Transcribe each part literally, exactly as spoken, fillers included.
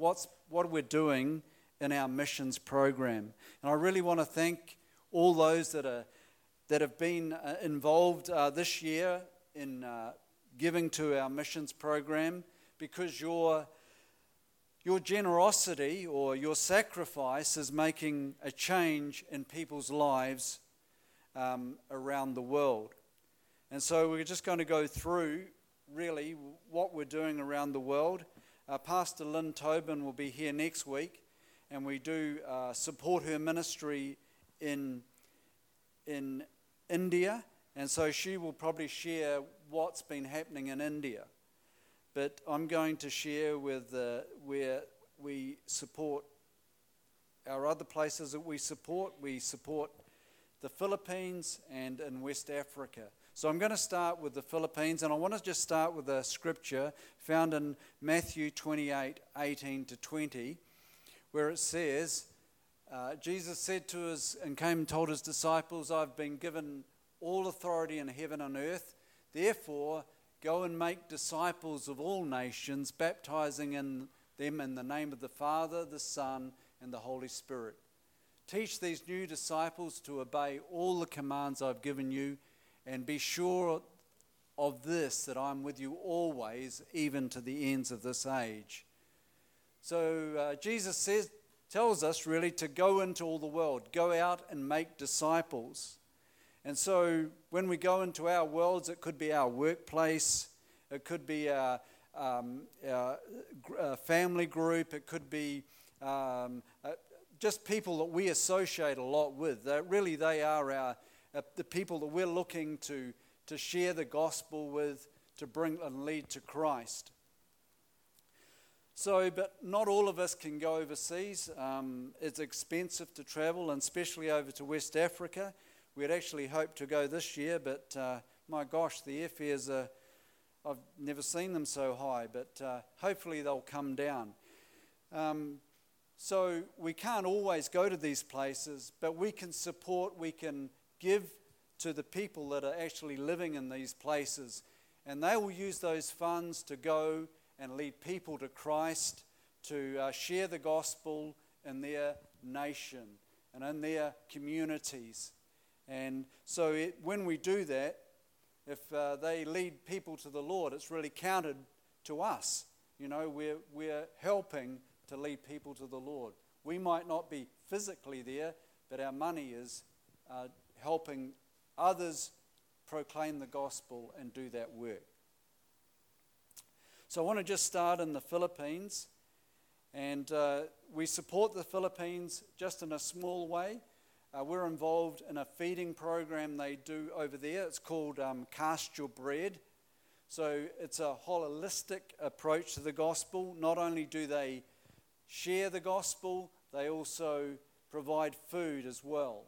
what's what we're doing in our missions program. And I really want to thank all those that are that have been uh, involved uh, this year in uh, giving to our missions program, because your your generosity or your sacrifice is making a change in people's lives um, around the world. And so we're just going to go through really what we're doing around the world. Uh, Pastor Lynn Tobin will be here next week, and we do uh, support her ministry in in India, and so she will probably share what's been happening in India. But I'm going to share with uh, where we support our other places that we support. We support the Philippines and in West Africa. So I'm going to start with the Philippines, and I want to just start with a scripture found in Matthew twenty-eight, eighteen to twenty, where it says, uh, Jesus said to us and came and told his disciples, I've been given all authority in heaven and earth. Therefore, go and make disciples of all nations, baptizing in them in the name of the Father, the Son, and the Holy Spirit. Teach these new disciples to obey all the commands I've given you, and be sure of this, that I'm with you always, even to the ends of this age. So uh, Jesus says, tells us really to go into all the world, go out and make disciples. And so when we go into our worlds, it could be our workplace, it could be our, um, our, our family group, it could be um, uh, just people that we associate a lot with. They're, really, they are our uh, the people that we're looking to to share the gospel with, to bring and lead to Christ. So, but not all of us can go overseas. Um, it's expensive to travel, and especially over to West Africa. We'd actually hoped to go this year, but uh, my gosh, the airfares are, I've never seen them so high, but uh, hopefully they'll come down. Um, so we can't always go to these places, but we can support, we can give to the people that are actually living in these places, and they will use those funds to go and lead people to Christ, to uh, share the gospel in their nation and in their communities. And so it, when we do that, if uh, they lead people to the Lord, it's really counted to us. You know, we're, we're helping to lead people to the Lord. We might not be physically there, but our money is uh, helping others proclaim the gospel and do that work. So I want to just start in the Philippines, and uh, we support the Philippines just in a small way. Uh, we're involved in a feeding program they do over there. It's called um, Cast Your Bread. So it's a holistic approach to the gospel. Not only do they share the gospel, they also provide food as well.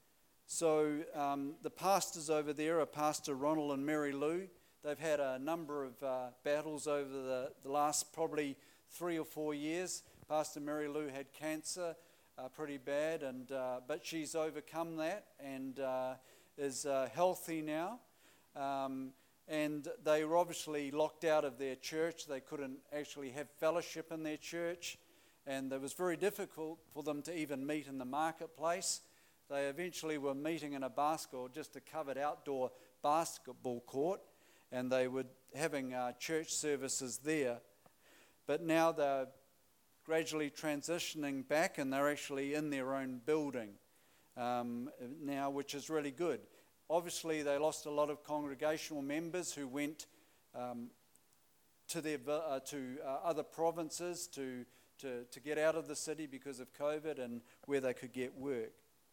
So um, the pastors over there are Pastor Ronald and Mary Lou. They've had a number of uh, battles over the, the last probably three or four years. Pastor Mary Lou had cancer, uh, pretty bad, and uh, but she's overcome that and uh, is uh, healthy now. Um, and they were obviously locked out of their church. They couldn't actually have fellowship in their church, and it was very difficult for them to even meet in the marketplace. They eventually were meeting in a basketball, just a covered outdoor basketball court, and they were having uh, church services there. But now they're gradually transitioning back, and they're actually in their own building um, now, which is really good. Obviously, they lost a lot of congregational members who went um, to their uh, to uh, other provinces to, to, to get out of the city because of COVID and where they could get work.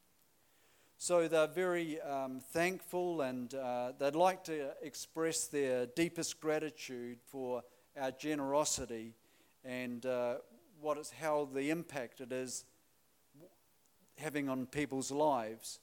So they're very um, thankful, and uh, they'd like to express their deepest gratitude for our generosity and uh, what is how the impact it is having on people's lives.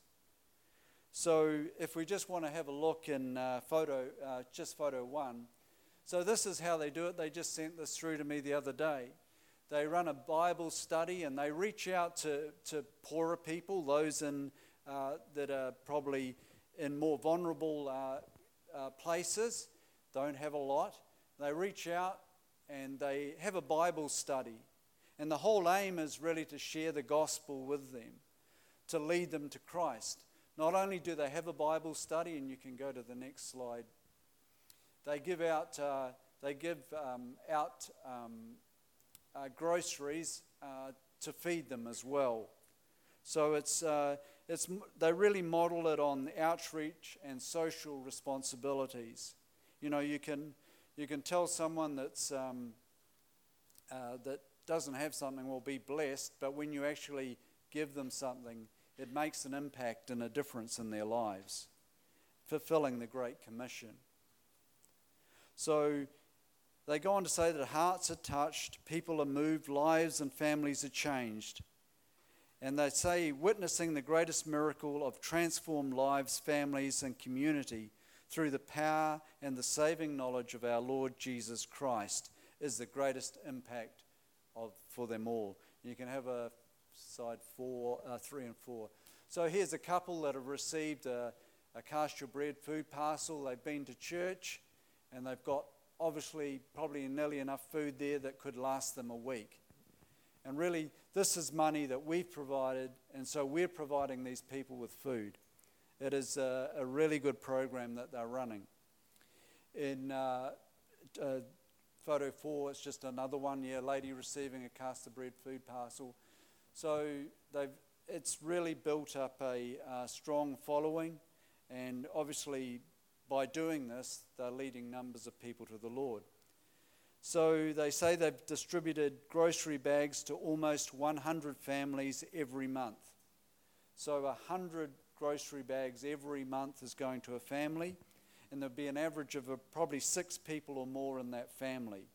So if we just want to have a look in uh, photo, uh, just photo one. So this is how they do it. They just sent this through to me the other day. They run a Bible study, and they reach out to, to poorer people, those in Uh, that are probably in more vulnerable uh, uh, places, don't have a lot. They reach out and they have a Bible study. And the whole aim is really to share the gospel with them, to lead them to Christ. Not only do they have a Bible study, and you can go to the next slide, they give out uh, they give um, out um, uh, groceries uh, to feed them as well. So it's uh, it's they really model it on outreach and social responsibilities. You know, you can you can tell someone that's um, uh, that doesn't have something will be blessed, but when you actually give them something, it makes an impact and a difference in their lives, fulfilling the Great Commission. So they go on to say that hearts are touched, people are moved, lives and families are changed. And they say witnessing the greatest miracle of transformed lives, families and community through the power and the saving knowledge of our Lord Jesus Christ is the greatest impact of for them all. You can have a side four, uh, three and four. So here's a couple that have received a, a Cast Your Bread food parcel. They've been to church and they've got obviously probably nearly enough food there that could last them a week. And really, this is money that we've provided, and so we're providing these people with food. It is a, a really good program that they're running. In uh, uh, photo four, it's just another one, yeah, lady receiving a Cast of Bread food parcel. So they've it's really built up a uh, strong following, and obviously by doing this, they're leading numbers of people to the Lord. So they say they've distributed grocery bags to almost one hundred families every month. So one hundred grocery bags every month is going to a family, and there'll be an average of uh, probably six people or more in that family.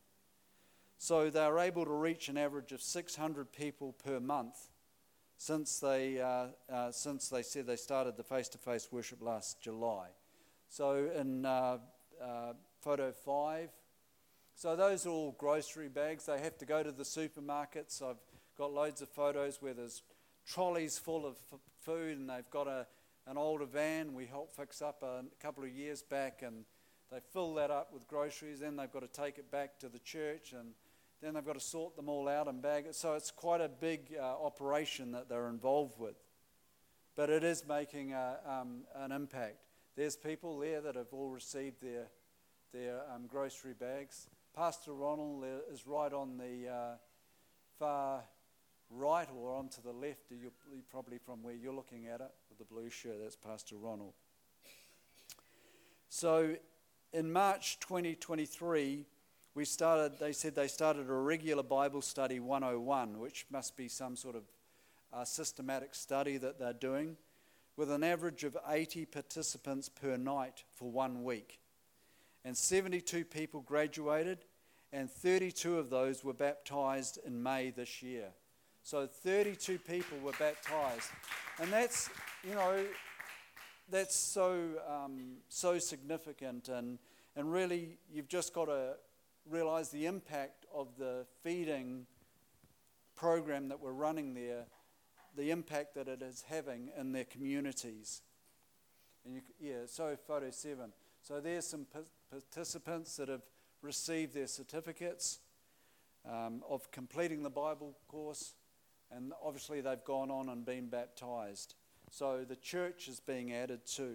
So they're able to reach an average of six hundred people per month since they uh, uh, since they said they started the face-to-face worship last July. So in uh, uh, photo five, so those are all grocery bags. They have to go to the supermarkets. I've got loads of photos where there's trolleys full of f- food, and they've got a an older van we helped fix up a couple of years back, and they fill that up with groceries. Then they've got to take it back to the church, and then they've got to sort them all out and bag it. So it's quite a big uh, operation that they're involved with. But it is making a, um, an impact. There's people there that have all received their their um, grocery bags. Pastor Ronald is right on the uh, far right or onto the left. You're probably from where you're looking at it with the blue shirt. That's Pastor Ronald. So in March twenty twenty-three, we started. They said they started a regular Bible study one oh one, which must be some sort of uh, systematic study that they're doing, with an average of eighty participants per night for one week. And seventy-two people graduated, and thirty-two of those were baptized in May this year. So thirty-two people were baptized. And that's, you know, that's so um, so significant. And, and really, you've just got to realize the impact of the feeding program that we're running there, the impact that it is having in their communities. And you, yeah, so photo seven. So there's some participants that have received their certificates um, of completing the Bible course, and obviously they've gone on and been baptized. So the church is being added too.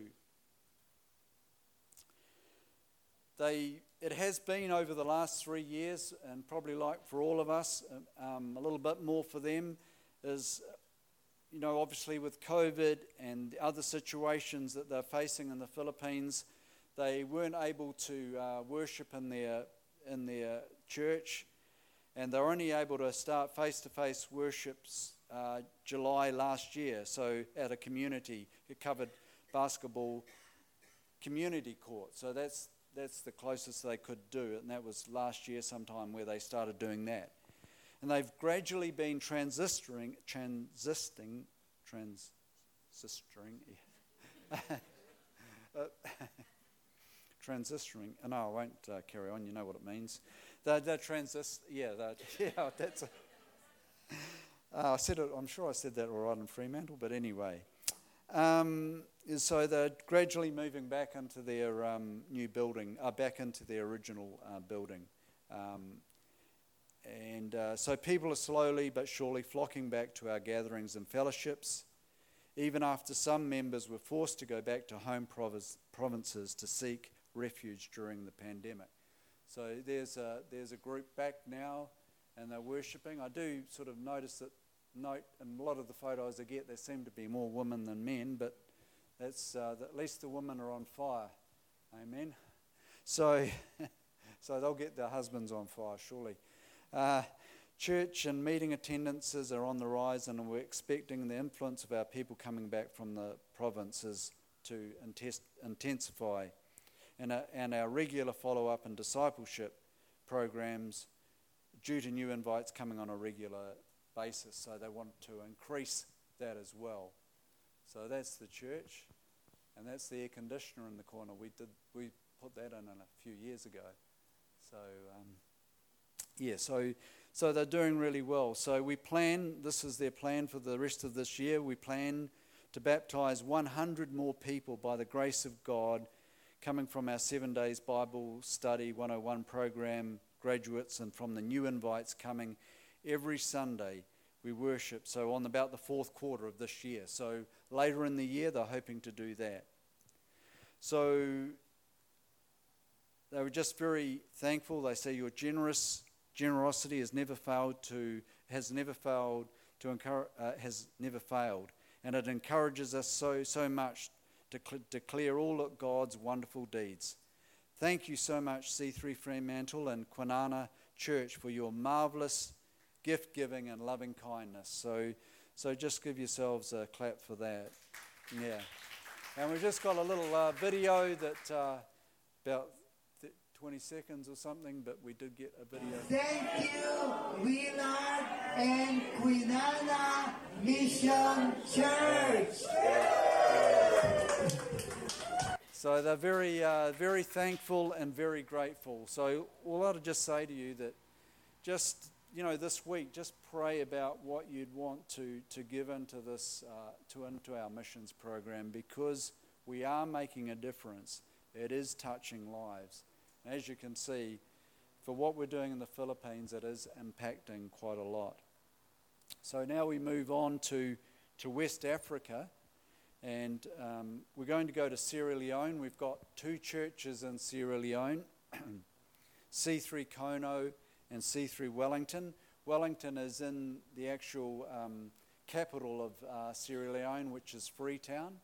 They, it has been over the last three years, and probably like for all of us, um, a little bit more for them, is, you know, obviously with COVID and other situations that they're facing in the Philippines, they weren't able to uh, worship in their in their church, and they were only able to start face-to-face worships uh, July last year. So at a community, it covered basketball community court. So that's that's the closest they could do, and that was last year sometime where they started doing that. And they've gradually been transistoring, transisting, transistoring. Yeah. uh, Transistoring. No, I won't uh, carry on. You know what it means. They're, they're transist. Yeah, they're, yeah. That's. A, uh, I said it. I'm sure I said that all right in Fremantle. But anyway, um, so they're gradually moving back into their um, new building, uh, back into their original uh, building, um, and uh, so people are slowly but surely flocking back to our gatherings and fellowships, even after some members were forced to go back to home province, provinces to seek refuge during the pandemic. So there's a, there's a group back now, and they're worshipping. I do sort of notice that, note in a lot of the photos I get, there seem to be more women than men, but that's uh, at least the women are on fire. Amen. So, so they'll get their husbands on fire, surely. Uh, church and meeting attendances are on the rise, and we're expecting the influence of our people coming back from the provinces to intest- intensify. And, uh, and our regular follow-up and discipleship programs due to new invites coming on a regular basis. So they want to increase that as well. So that's the church, and that's the air conditioner in the corner. We did we put that in, in a few years ago. So um, yeah, so so they're doing really well. So we plan, this is their plan for the rest of this year. We plan to baptise one hundred more people by the grace of God, coming from our seven days Bible study one oh one program graduates, and from the new invites coming every Sunday. We worship, so on about the fourth quarter of this year. So later in the year, they're hoping to do that. So they were just very thankful. They say your generous generosity has never failed to has never failed to encourage, uh, has never failed, and it encourages us so so much to cl- declare all of God's wonderful deeds. Thank you so much, C three Fremantle and Kwinana Church, for your marvellous gift-giving and loving kindness. So, so just give yourselves a clap for that. Yeah. And we've just got a little uh, video that uh, about th- twenty seconds or something, but we did get a video. Thank you, Willard and Kwinana Mission Church. So they're very, uh, very thankful and very grateful. So all I'd just say to you that just, you know, this week, just pray about what you'd want to, to give into this, uh, to into our missions program, because we are making a difference. It is touching lives. And as you can see, for what we're doing in the Philippines, it is impacting quite a lot. So now we move on to, to West Africa. And um, we're going to go to Sierra Leone. We've got two churches in Sierra Leone, C three Kono and C three Wellington. Wellington is in the actual um, capital of uh, Sierra Leone, which is Freetown.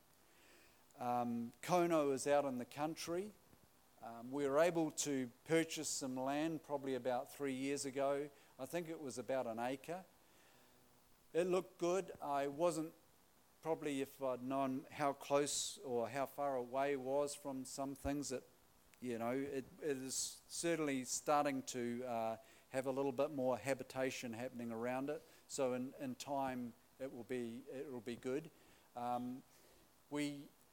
Um, Kono is out in the country. Um, we were able to purchase some land probably about three years ago. I think it was about an acre. It looked good. I wasn't Probably if I'd known how close or how far away it was from some things, that, you know, it, it is certainly starting to uh, have a little bit more habitation happening around it. So in, in time, it will be it will be good. Um, we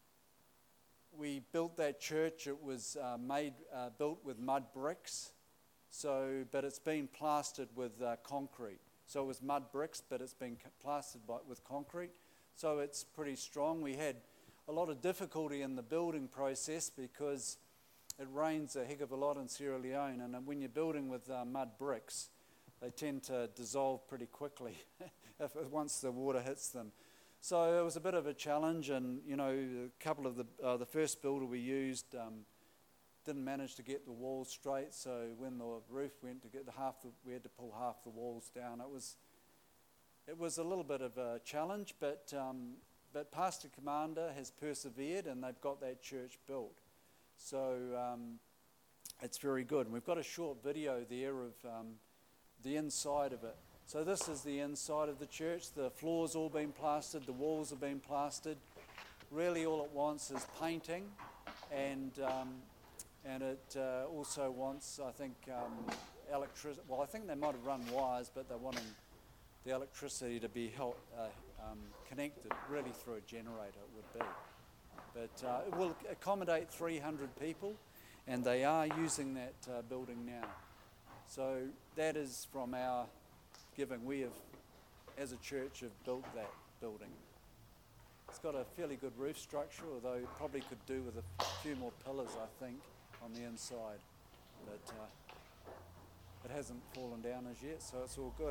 we built that church. It was uh, made uh, built with mud bricks, so but it's been plastered with uh, concrete. So it was mud bricks, but it's been plastered by, with concrete. So it's pretty strong. We had a lot of difficulty in the building process because it rains a heck of a lot in Sierra Leone, and when you're building with uh, mud bricks, they tend to dissolve pretty quickly if once the water hits them. So it was a bit of a challenge, and you know, a couple of the uh, the first builder we used um, didn't manage to get the walls straight. So when the roof went to get the half, the, we had to pull half the walls down. It was It was a little bit of a challenge, but um, but Pastor Commander has persevered, and they've got that church built. So um, it's very good. And we've got a short video there of um, the inside of it. So this is the inside of the church. The floor's all been plastered, the walls have been plastered. Really all it wants is painting, and um, and it uh, also wants, I think, um, electricity. Well, I think they might have run wires, but they're wanting the electricity to be held, uh, um, connected really through a generator, it would be. But uh, it will accommodate three hundred people, and they are using that uh, building now. So that is from our giving. We have, as a church, have built that building. It's got a fairly good roof structure, although it probably could do with a few more pillars, I think, on the inside. But uh, it hasn't fallen down as yet, so it's all good.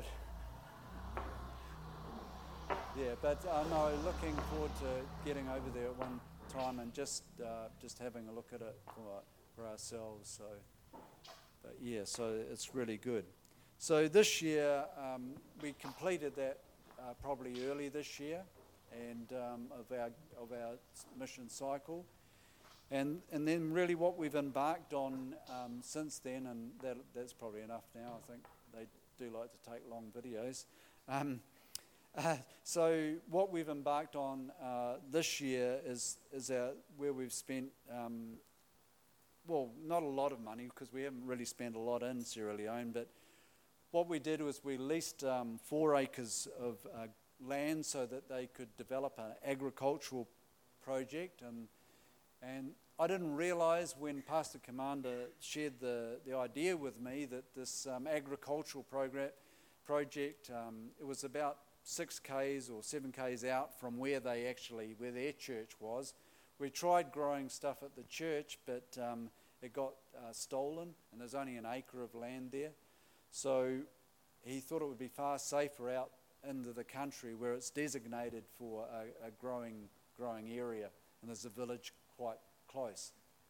Yeah, but uh, no, looking forward to getting over there at one time and just uh, just having a look at it for, for ourselves. So, but yeah, so it's really good. So this year um, we completed that uh, probably early this year, and um, of our of our mission cycle, and and then really what we've embarked on um, since then, and that that's probably enough now. I think they do like to take long videos. Um, Uh, so what we've embarked on uh, this year is is our, where we've spent, um, well, not a lot of money because we haven't really spent a lot in Sierra Leone, but what we did was we leased um, four acres of uh, land so that they could develop an agricultural project, and and I didn't realise when Pastor Commander shared the, the idea with me that this um, agricultural program, project, um, it was about six kays or seven kays out from where they actually, where their church was. We tried growing stuff at the church, but um, it got uh, stolen, and there's only an acre of land there. So he thought it would be far safer out into the country where it's designated for a, a growing, growing area, and there's a village quite close.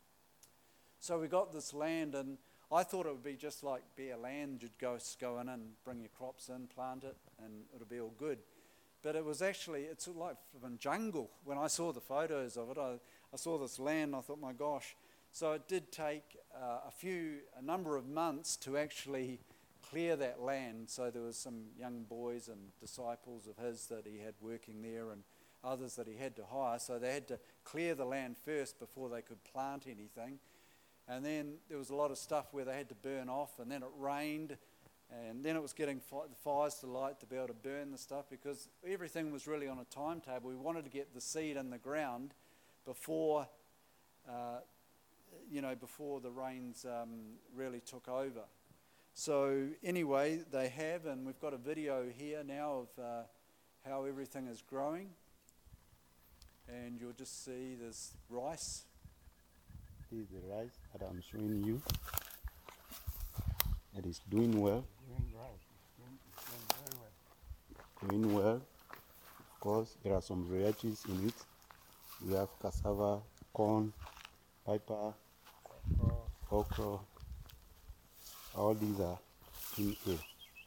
So we got this land, and I thought it would be just like bare land. You'd go, go in and bring your crops in, plant it, and it'll be all good. But it was actually, it's like from jungle. When I saw the photos of it, I, I saw this land, I thought, my gosh. So it did take uh, a few, a number of months to actually clear that land. So there was some young boys and disciples of his that he had working there, and others that he had to hire. So they had to clear the land first before they could plant anything. And then there was a lot of stuff where they had to burn off, and then it rained, and then it was getting fi- the fires to light to be able to burn the stuff, because everything was really on a timetable. We wanted to get the seed in the ground before, uh, you know, before the rains um, really took over. So anyway, they have, and we've got a video here now of uh, how everything is growing, and you'll just see there's rice. This is the rice that I'm showing you. It is doing well. Doing right. Doing, doing very well. Doing well. Of course, there are some varieties in it. We have cassava, corn, pepper, okra. All these are in here.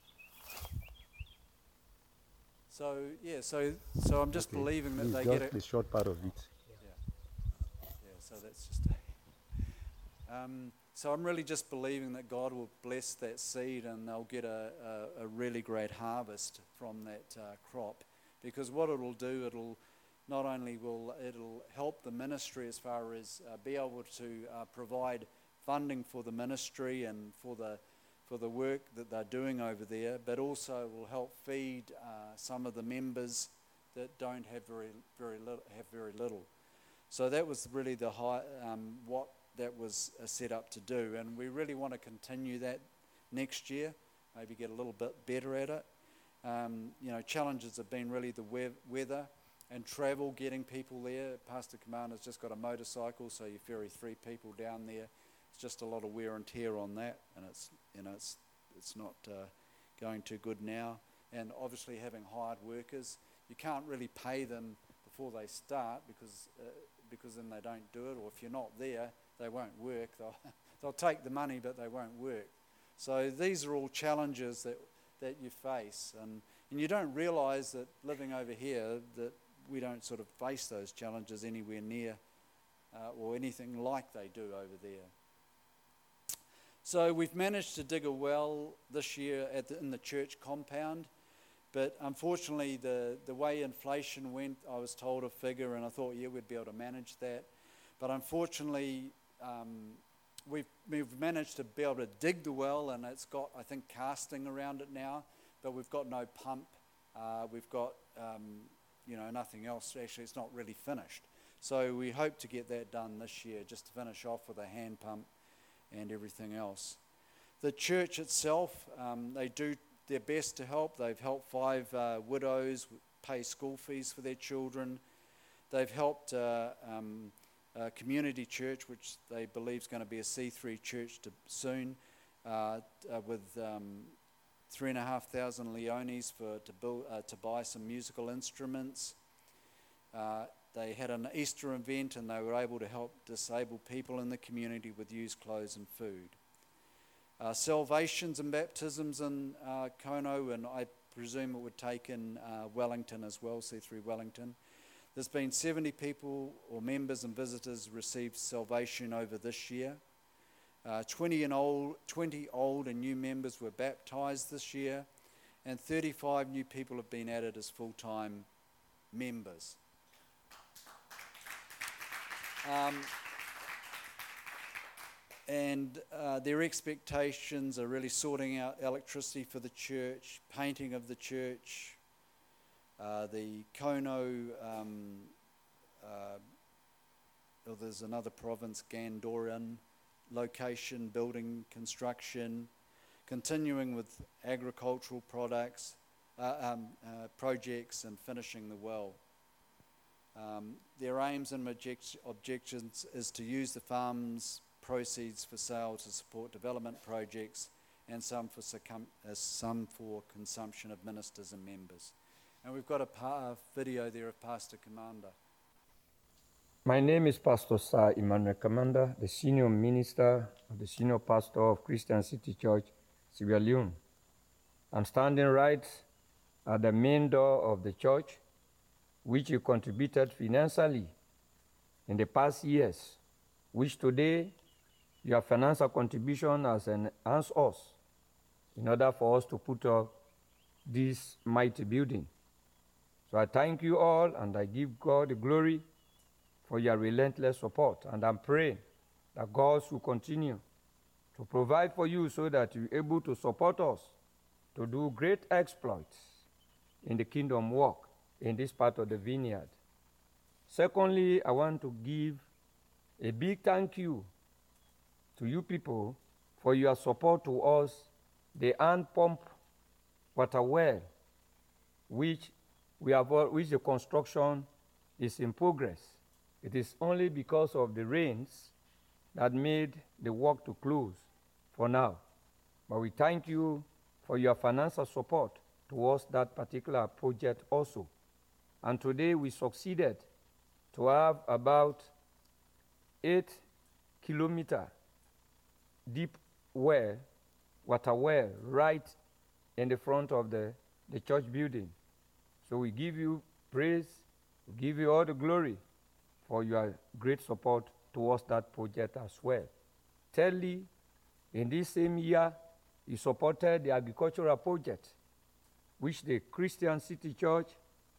So yeah, so so I'm just Okay. believing that This they is get just it. the short part of it. Yeah, so that's just. Um, so I'm really just believing that God will bless that seed, and they'll get a, a, a really great harvest from that uh, crop, because what it'll do, it'll not only will it'll help the ministry as far as uh, be able to uh, provide funding for the ministry and for the for the work that they're doing over there, but also will help feed uh, some of the members that don't have very very little, have very little. So that was really the high, um, what that was uh, set up to do, and we really want to continue that next year, maybe get a little bit better at it. Um, you know, challenges have been really the we- weather and travel, getting people there. Pastor Commander's just got a motorcycle, so you ferry three people down there. It's just a lot of wear and tear on that, and it's you know it's it's not uh, going too good now. And obviously having hired workers, you can't really pay them before they start, because uh, because then they don't do it, or if you're not there, they won't work. They'll, they'll take the money, but they won't work. So these are all challenges that, that you face. And, and you don't realise that living over here, that we don't sort of face those challenges anywhere near uh, or anything like they do over there. So we've managed to dig a well this year at the, in the church compound. But unfortunately, the, the way inflation went, I was told a figure, and I thought, yeah, we'd be able to manage that. But unfortunately, um, we've, we've managed to be able to dig the well, and it's got, I think, casting around it now, but we've got no pump. Uh, we've got, um, you know, nothing else. Actually, it's not really finished. So we hope to get that done this year, just to finish off with a hand pump and everything else. The church itself, um, they do their best to help. They've helped five uh, widows pay school fees for their children. They've helped uh, um, a community church, which they believe is going to be a C three church to soon, uh, uh, with um, three and a half thousand leones for to build uh, to buy some musical instruments. Uh, they had an Easter event and they were able to help disabled people in the community with used clothes and food. Uh, salvations and baptisms in uh, Kono, and I presume it would take in uh, Wellington as well, C three Wellington. There's been seventy people or members and visitors received salvation over this year. Uh, twenty, and old, twenty old and new members were baptised this year, and thirty-five new people have been added as full-time members. Um, and uh, their expectations are really sorting out electricity for the church, painting of the church, uh, the Kono, um, uh, well, there's another province, Gandoran, location, building construction, continuing with agricultural products, uh, um, uh, projects, and finishing the well. Um, their aims and object- objections is to use the farm's proceeds for sale to support development projects, and some for succum- uh, some for consumption of ministers and members. And we've got a pa- video there of Pastor Commander. My name is Pastor Sir Emmanuel Commander, the senior minister of the senior pastor of Christian City Church, Sierra Leone. I'm standing right at the main door of the church, which you contributed financially in the past years, which today your financial contribution has enhanced us in order for us to put up this mighty building. So I thank you all, and I give God the glory for your relentless support. And I'm praying that God will continue to provide for you so that you're able to support us to do great exploits in the kingdom work in this part of the vineyard. Secondly, I want to give a big thank you to you people for your support to us, the hand pump water well, which we have, which the construction is in progress. It is only because of the rains that made the work to close for now. But we thank you for your financial support towards that particular project also. And today we succeeded to have about eight kilometer deep well, water well, right in the front of the, the church building. So we give you praise, we give you all the glory for your great support towards that project as well. Thirdly, in this same year, you supported the agricultural project, which the Christian City Church,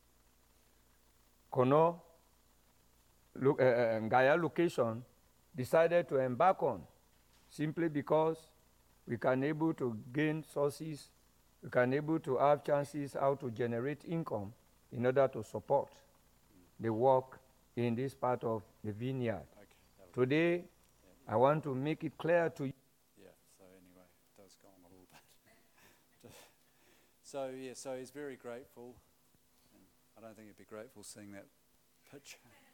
Kono, lo- uh, Gaia location, decided to embark on, simply because we can able to gain sources, we can able to have chances how to generate income in order to support the work in this part of the vineyard. Okay, Today, yeah. I want to make it clear to you. Yeah, so anyway, it does go on a little bit. So, yeah, so he's very grateful. And I don't think he'd be grateful seeing that picture.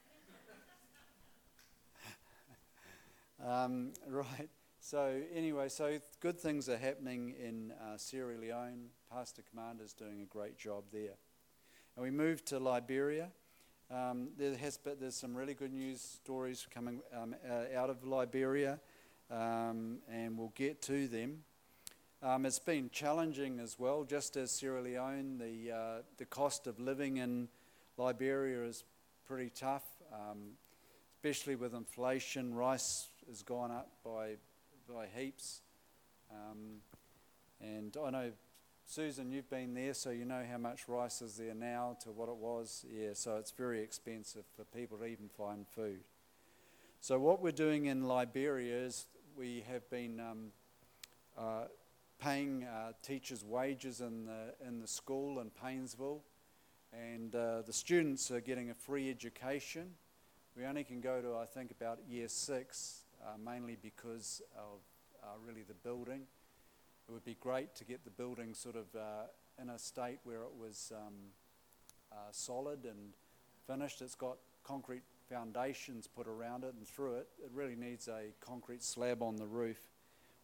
um, right, so anyway, so good things are happening in uh, Sierra Leone. Pastor Commander's doing a great job there. And we moved to Liberia. Um, there has been, there's some really good news stories coming um, uh, out of Liberia, um, and we'll get to them. Um, it's been challenging as well, just as Sierra Leone. The uh, the cost of living in Liberia is pretty tough, um, especially with inflation. Rice has gone up by by heaps, um, and I know, Susan, you've been there, so you know how much rice is there now to what it was. Yeah, so it's very expensive for people to even find food. So what we're doing in Liberia is we have been um, uh, paying uh, teachers' wages in the in the school in Painesville, and uh, the students are getting a free education. We only can go to, I think, about year six, uh, mainly because of uh, really the building. It would be great to get the building sort of uh, in a state where it was um, uh, solid and finished. It's got concrete foundations put around it and through it. It really needs a concrete slab on the roof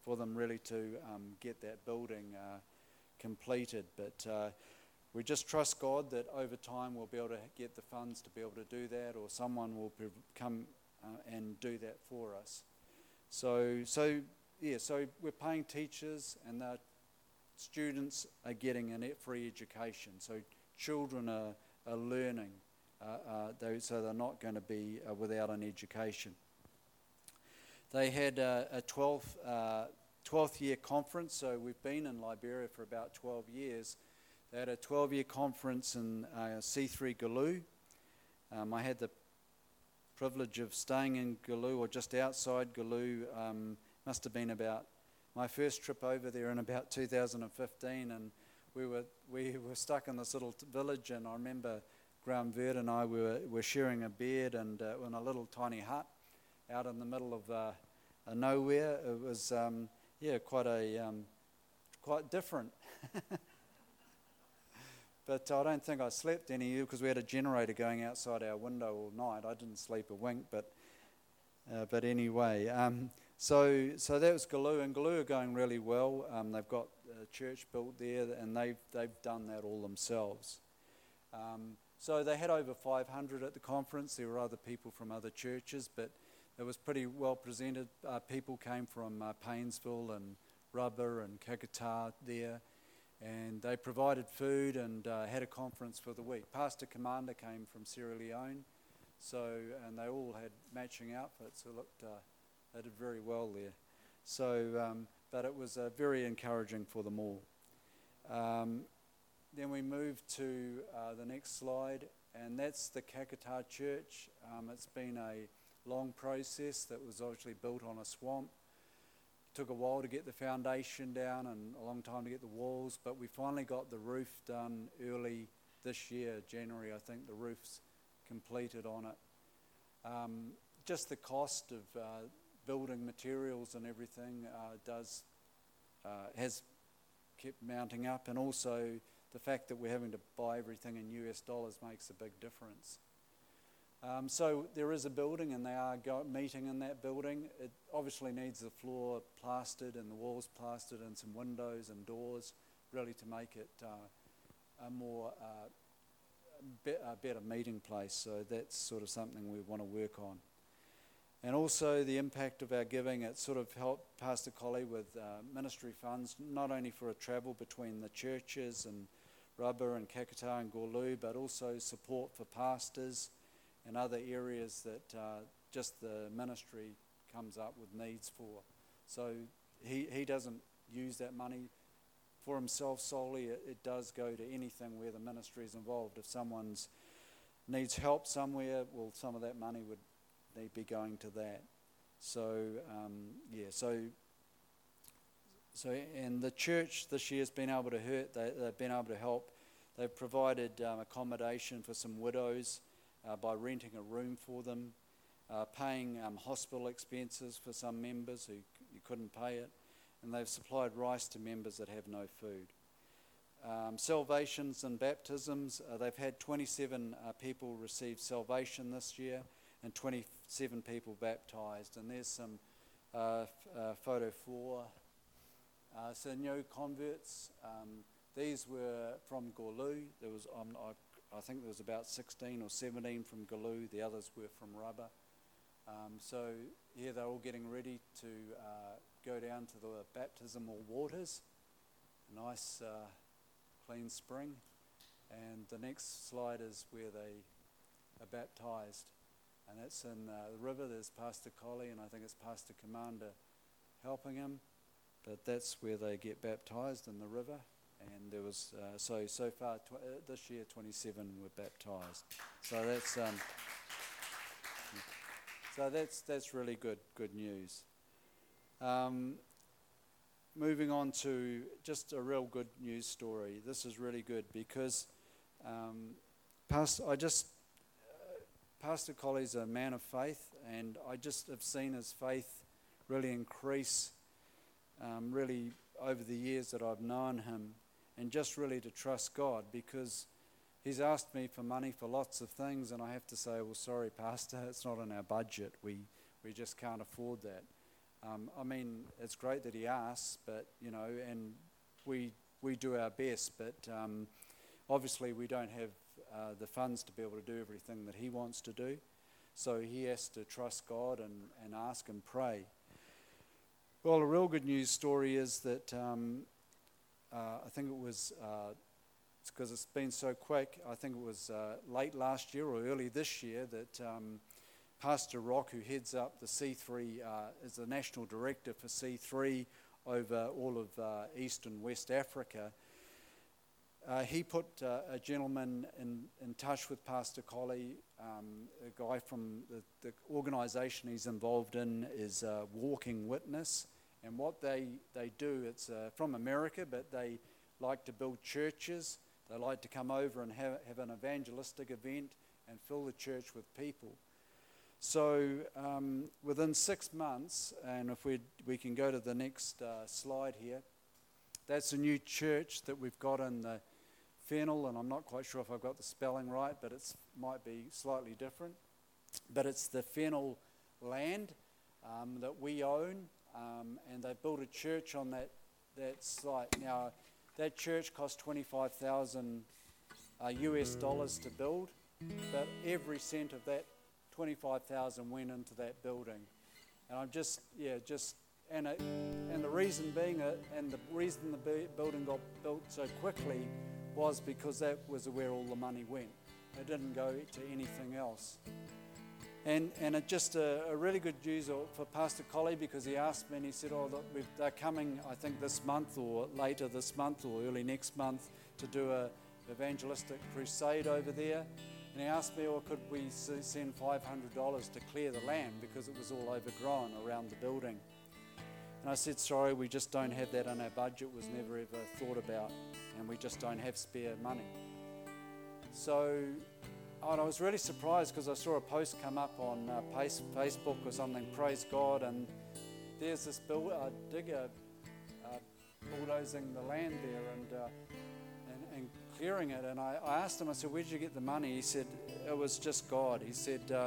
for them really to um, get that building uh, completed. But uh, we just trust God that over time we'll be able to get the funds to be able to do that, or someone will be, come uh, and do that for us. So, so yeah, so we're paying teachers, and the students are getting a free education. So children are, are learning, uh, uh, they, so they're not going to be uh, without an education. They had a, a twelfth, uh, twelfth year conference, so we've been in Liberia for about twelve years. They had a twelve year conference in uh, C three Gulu. Um, I had the privilege of staying in Gulu, or just outside Gulu. Um, must have been about my first trip over there in about two thousand fifteen, and we were we were stuck in this little t- village, and I remember Graham Verd and I were, were sharing a bed and uh, in a little tiny hut out in the middle of uh, uh, nowhere. It was um, yeah quite a um, quite different. But I don't think I slept any, because we had a generator going outside our window all night. I didn't sleep a wink, but uh, but anyway. Um, so so that was Gulu, and Gulu are going really well. Um, they've got a church built there, and they've they've done that all themselves. Um, so they had over five hundred at the conference. There were other people from other churches, but it was pretty well presented. Uh, people came from uh, Painesville and Rubber and Kakata there. And they provided food and uh, had a conference for the week. Pastor Commander came from Sierra Leone, so and they all had matching outfits. It looked, uh, they did very well there. So, um, but it was uh, very encouraging for them all. Um, then we moved to uh, the next slide, and that's the Kakata Church. Um, it's been a long process that was obviously built on a swamp. Took a while to get the foundation down and a long time to get the walls, but we finally got the roof done early this year, January. I think the roof's completed on it. Um, just the cost of uh, building materials and everything uh, does uh, has kept mounting up, and also the fact that we're having to buy everything in U S dollars makes a big difference. Um, so there is a building, and they are go- meeting in that building. It obviously needs the floor plastered and the walls plastered and some windows and doors, really to make it uh, a more uh, be- a better meeting place. So that's sort of something we want to work on. And also the impact of our giving. It sort of helped Pastor Collie with uh, ministry funds, not only for a travel between the churches and Rubber and Kakata and Gulu, but also support for pastors and other areas that uh, just the ministry comes up with needs for. So he, he doesn't use that money for himself solely. It, it does go to anything where the ministry is involved. If someone's needs help somewhere, well, some of that money would need be going to that. So um, yeah, so so and the church this year has been able to hurt. They, they've been able to help. They've provided um, accommodation for some widows. Uh, by renting a room for them, uh, paying um, hospital expenses for some members who c- couldn't pay it, and they've supplied rice to members that have no food. Um, salvations and baptisms, uh, they've had twenty-seven uh, people receive salvation this year and twenty-seven people baptised, and there's some uh, f- uh, photo four. Uh, so no converts. Um, these were from Gulu. There was um, I I think there was about sixteen or seventeen from Gulu, the others were from Rubber. Um, so yeah, they're all getting ready to uh, go down to the baptismal waters, a nice uh, clean spring. And the next slide is where they are baptised. And that's in uh, the river. There's Pastor Collie, and I think it's Pastor Commander helping him. But that's where they get baptised, in the river. And there was, uh, so so far tw- uh, this year, twenty-seven were baptised. So that's um, so that's that's really good good news. Um, moving on to just a real good news story. This is really good because um, Pastor, I just uh, Pastor Colley's a man of faith, and I just have seen his faith really increase, um, really over the years that I've known him. And just really to trust God, because he's asked me for money for lots of things, and I have to say, well, sorry, Pastor, it's not in our budget. We we just can't afford that. Um, I mean, it's great that he asks, but, you know, and we we do our best, but um, obviously we don't have uh, the funds to be able to do everything that he wants to do. So he has to trust God and, and ask and pray. Well, a real good news story is that um, uh, I think it was, uh, it's because it's been so quick, I think it was uh, late last year or early this year that um, Pastor Rock, who heads up the C three, uh, is the national director for C three over all of uh, East and West Africa, uh, he put uh, a gentleman in, in touch with Pastor Colley. Um, a guy from the, the organisation he's involved in is uh, Walking Witness, and what they, they do, it's uh, from America, but they like to build churches. They like to come over and have, have an evangelistic event and fill the church with people. So um, within six months, and if we we can go to the next uh, slide here, that's a new church that we've got in the Fennel, and I'm not quite sure if I've got the spelling right, but it might be slightly different. But it's the Fennel land um, that we own, um, and they built a church on that, that site. Now, that church cost twenty-five thousand uh, U S dollars to build, but every cent of that twenty-five thousand went into that building. And I'm just, yeah, just, and it, and the reason being, it, and the reason the bu- building got built so quickly was because that was where all the money went. It didn't go to anything else. And and it just a, a really good news for Pastor Colley, because he asked me and he said, oh, look, we've, they're coming, I think this month or later this month or early next month to do a evangelistic crusade over there. And he asked me, well, could we send five hundred dollars to clear the land because it was all overgrown around the building. And I said, sorry, we just don't have that in our budget. It was never ever thought about, and we just don't have spare money. So and I was really surprised because I saw a post come up on uh, Facebook or something, praise God, and there's this build, uh, digger uh, bulldozing the land there and, uh, and, and clearing it. And I, I asked him, I said, where did you get the money? He said, it was just God. He said uh,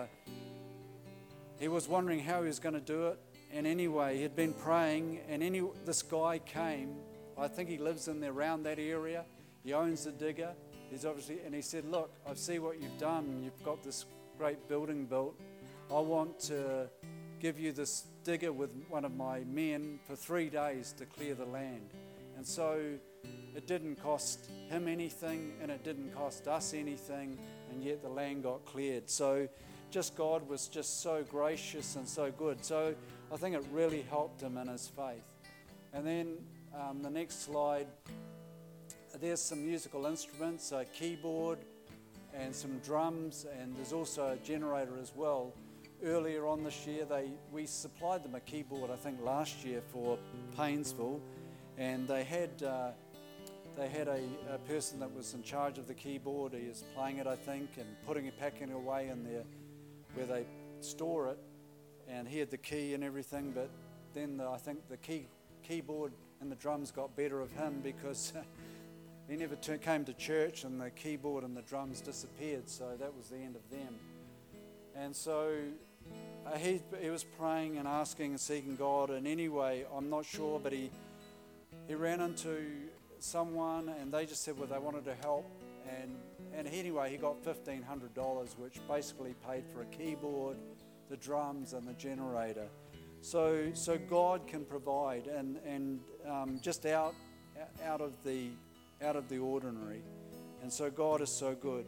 he was wondering how he was going to do it. And anyway, he'd been praying, and any this guy came. I think he lives in there around that area. He owns the digger. He's obviously, and he said, look, I see what you've done. You've got this great building built. I want to give you this digger with one of my men for three days to clear the land. And so it didn't cost him anything, and it didn't cost us anything, and yet the land got cleared. So just God was just so gracious and so good. So I think it really helped him in his faith. And then um, the next slide, there's some musical instruments, a keyboard and some drums, and there's also a generator as well. Earlier on this year, they we supplied them a keyboard, I think last year for Painesville, and they had uh, they had a, a person that was in charge of the keyboard. He is playing it, I think, and putting it, packing it away in there where they store it, and he had the key and everything. But then the, I think the key keyboard and the drums got better of him because he never t- came to church, and the keyboard and the drums disappeared. So that was the end of them. And so uh, he he was praying and asking and seeking God. And anyway, I'm not sure, but he he ran into someone, and they just said, well, they wanted to help. And and anyway, he got fifteen hundred dollars, which basically paid for a keyboard, the drums, and the generator. So so God can provide, and and um, just out out of the out of the ordinary. And so God is so good.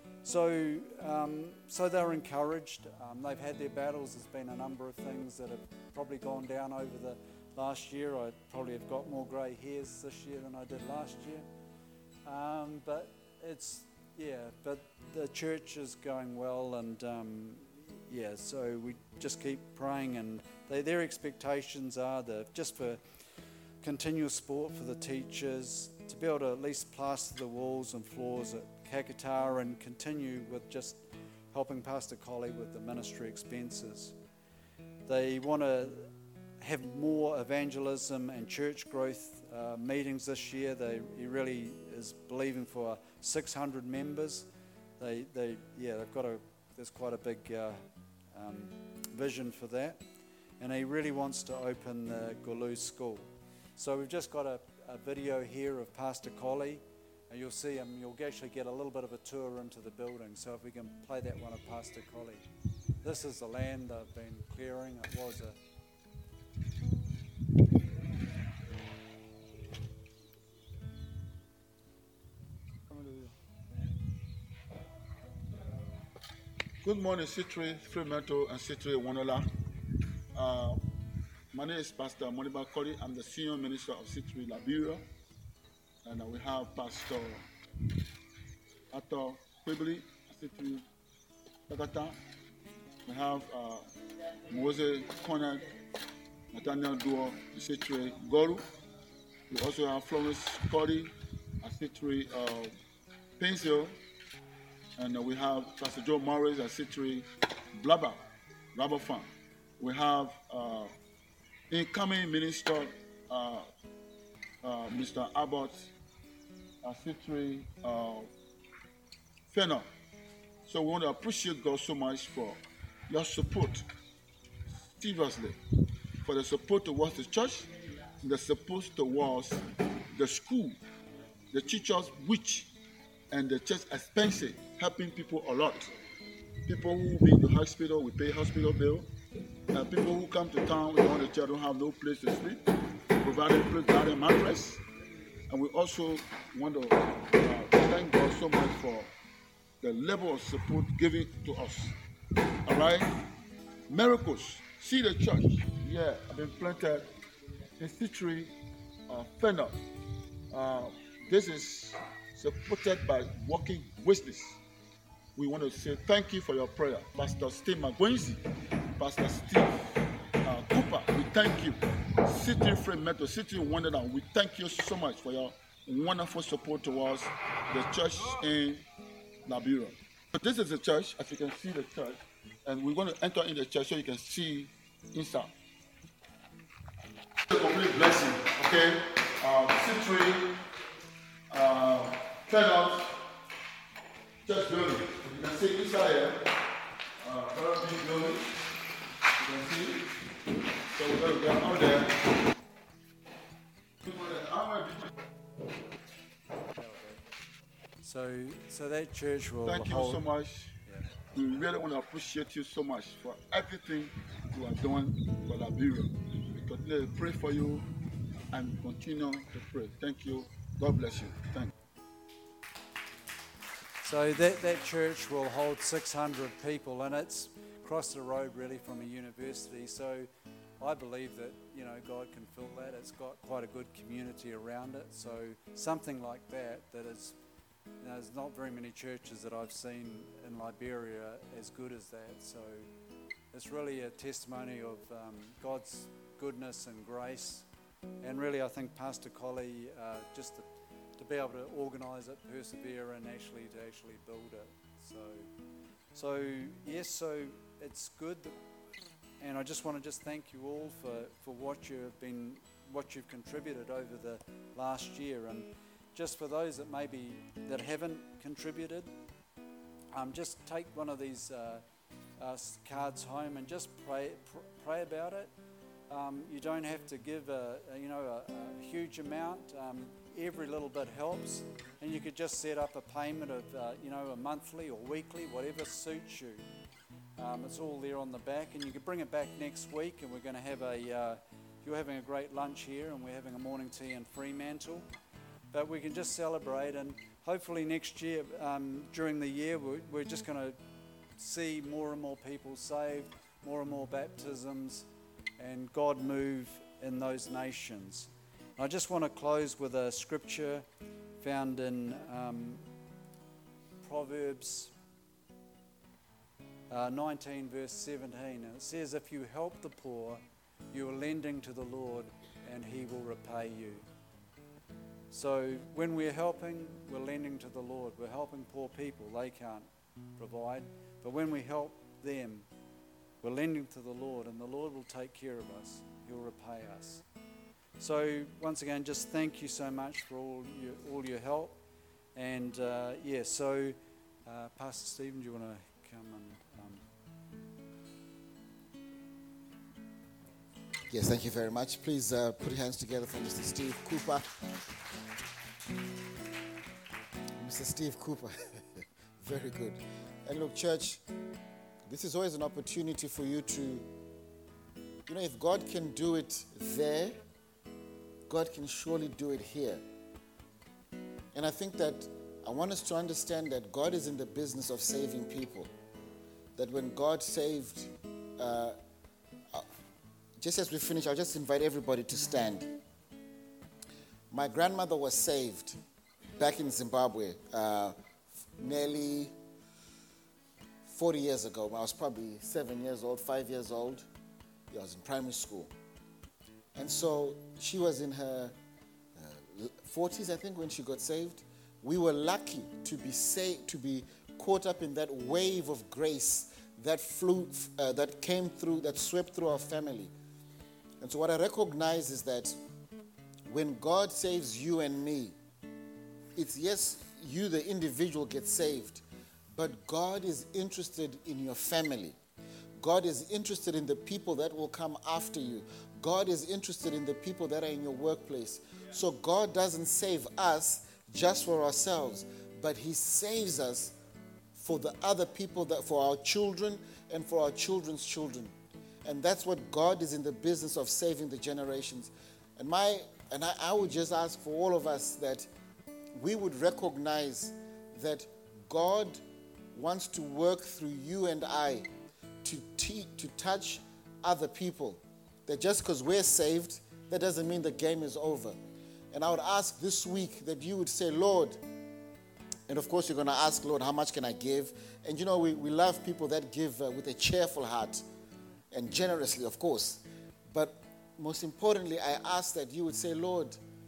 So um, so they're encouraged. Um, they've had their battles. There's been a number of things that have probably gone down over the last year. I probably have got more grey hairs this year than I did last year. Um, but it's, yeah, but the church is going well, and um, yeah, so we just keep praying, and they, their expectations are the, just for continual support for the teachers, to be able to at least plaster the walls and floors at Kakatara and continue with just helping Pastor Colley with the ministry expenses. They want to have more evangelism and church growth uh, meetings this year. They, he really is believing for six hundred members. They, they, yeah, they've got a, there's quite a big uh, um, vision for that. and he really wants to open the Gulu School. So we've just got a, a video here of Pastor Collie, and you'll see him, you'll actually get a little bit of a tour into the building. So if we can play that one of Pastor Collie. This is the land they've been clearing. It was a Good morning, Citrus, Fremantle, and Citrus Wanola. Uh, my name is Pastor Moniba Kori. I'm the Senior Minister of Citrus Liberia. And uh, we have Pastor Ato Quigley, Citrus Takata. We have uh, Moses Conrad, Nathaniel Duo, Citrus Goru. We also have Florence Cody, Citrus uh, Pencil. And uh, we have Pastor Joe Morris at Citrus Blabber, Rubber Farm. We have uh, incoming minister, uh, uh, Mister Abbott at Citrus uh, Fenner. So we want to appreciate God so much for your support, seriously, for the support towards the church, the support towards the school, the teachers, which, and the church expenses, helping people a lot. People who be in the hospital, we pay hospital bill. Uh, people who come to town, we want the children have no place to sleep, providing place, providing mattress. And we also want to uh, thank God so much for the level of support given to us. All right? Miracles. See the church. Yeah, I've been planted in Citrus uh, Fenner. Uh, this is supported by Working Witness. We want to say thank you for your prayer. Pastor Steve McGuincy, Pastor Steve uh, Cooper, we thank you. City Fremantle, City Wonderland, we thank you so much for your wonderful support towards the church in Liberia. But this is the church, as you can see the church, and we're going to enter in the church so you can see inside. A complete blessing, okay? Uh, City, uh, turn out church building. You can see inside here, uh, very big building. You can see. So we're going to go out there. So, so that church will Thank you hold, so much. Yeah. We really want to appreciate you so much for everything you are doing for Liberia. We continue to pray for you and continue to pray. Thank you. God bless you. Thank you. So that, that church will hold six hundred people, and it's across the road really from a university. So I believe that, you know, God can fill that. It's got quite a good community around it. So something like that, that is, you know, there's not very many churches that I've seen in Liberia as good as that. So it's really a testimony of um, God's goodness and grace. And really, I think Pastor Collie, uh, just to, to be able to organise it, persevere, and actually to actually build it. So, so yes, so it's good. That, and I just want to just thank you all for, for what you've been, what you've contributed over the last year. And just for those that maybe that haven't contributed, um, just take one of these uh, uh, cards home and just pray pr- pray about it. Um, you don't have to give a, a you know a, a huge amount. Um, every little bit helps, and you could just set up a payment of uh, you know a monthly or weekly, whatever suits you. Um, it's all there on the back, and you can bring it back next week, and we're going to have a uh, you're having a great lunch here, and we're having a morning tea in Fremantle. But we can just celebrate, and hopefully next year, um, during the year, we're, we're just going to see more and more people saved, more and more baptisms, and God move in those nations. I just want to close with a scripture found in um, Proverbs uh, nineteen, verse seventeen. And it says, if you help the poor, you are lending to the Lord, and he will repay you. So when we're helping, we're lending to the Lord. We're helping poor people. They can't provide. But when we help them, we're lending to the Lord, and the Lord will take care of us. He'll repay us. So once again, just thank you so much for all your, all your help. And uh, yeah, so uh, Pastor Stephen, do you want to come and... Um... Yes, thank you very much. Please uh, put your hands together for Mister Steve Cooper. Mister Steve Cooper. Very good. And look, church, this is always an opportunity for you to, you know, if God can do it there, God can surely do it here. And I think that I want us to understand that God is in the business of saving people. That when God saved, uh, uh, just as we finish, I'll just invite everybody to stand. My grandmother was saved back in Zimbabwe uh, nearly forty years ago. I was probably seven years old, five years old. I was in primary school. And so she was in her uh, forties, I think, when she got saved. We were lucky to be saved, to be caught up in that wave of grace that flew, uh, that came through, that swept through our family. And so what I recognize is that when God saves you and me, it's yes, you the individual get saved, but God is interested in your family. God is interested in the people that will come after you. God is interested in the people that are in your workplace. So God doesn't save us just for ourselves, but he saves us for the other people, that for our children and for our children's children. And that's what God is in the business of, saving the generations. And my and I, I would just ask for all of us that we would recognize that God wants to work through you and I to te- to touch other people. That just because we're saved, that doesn't mean the game is over. And I would ask this week that you would say, Lord, and of course you're going to ask, Lord, how much can I give? And you know, we, we love people that give uh, with a cheerful heart and generously, of course. But most importantly, I ask that you would say, Lord,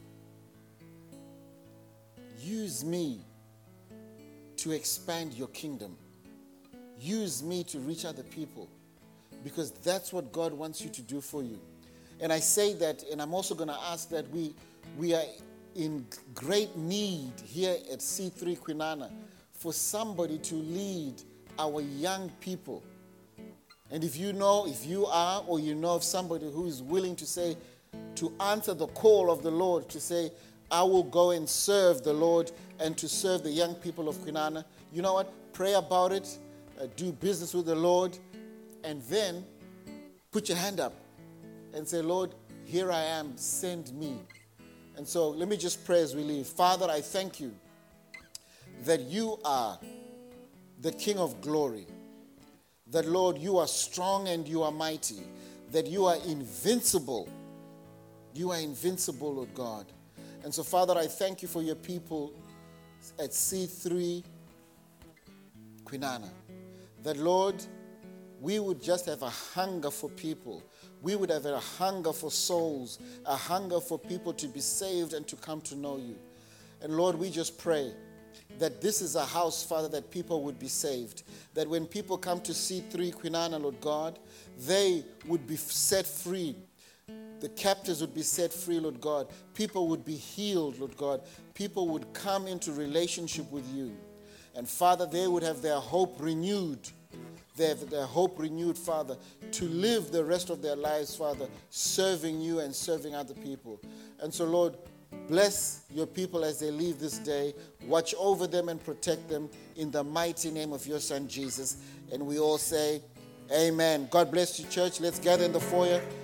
use me to expand your kingdom. Use me to reach other people, because that's what God wants you to do for you. And I say that, and I'm also going to ask that we we are in great need here at C three Kwinana for somebody to lead our young people. And if you know, if you are, or you know of somebody who is willing to say, to answer the call of the Lord, to say, I will go and serve the Lord and to serve the young people of Kwinana, you know what? Pray about it, uh, do business with the Lord, and then put your hand up and say, Lord, here I am, send me. And so let me just pray as we leave. Father, I thank you that you are the King of glory. That, Lord, you are strong and you are mighty. That you are invincible. You are invincible, Lord God. And so, Father, I thank you for your people at C three Kwinana. That, Lord, we would just have a hunger for people. We would have a hunger for souls, a hunger for people to be saved and to come to know you. And Lord, we just pray that this is a house, Father, that people would be saved. That when people come to C three Kwinana, Lord God, they would be set free. The captives would be set free, Lord God. People would be healed, Lord God. People would come into relationship with you. And Father, they would have their hope renewed. They have their hope renewed, Father, to live the rest of their lives, Father, serving you and serving other people. And so, Lord, bless your people as they leave this day. Watch over them and protect them in the mighty name of your Son, Jesus. And we all say, amen. God bless you, church. Let's gather in the foyer.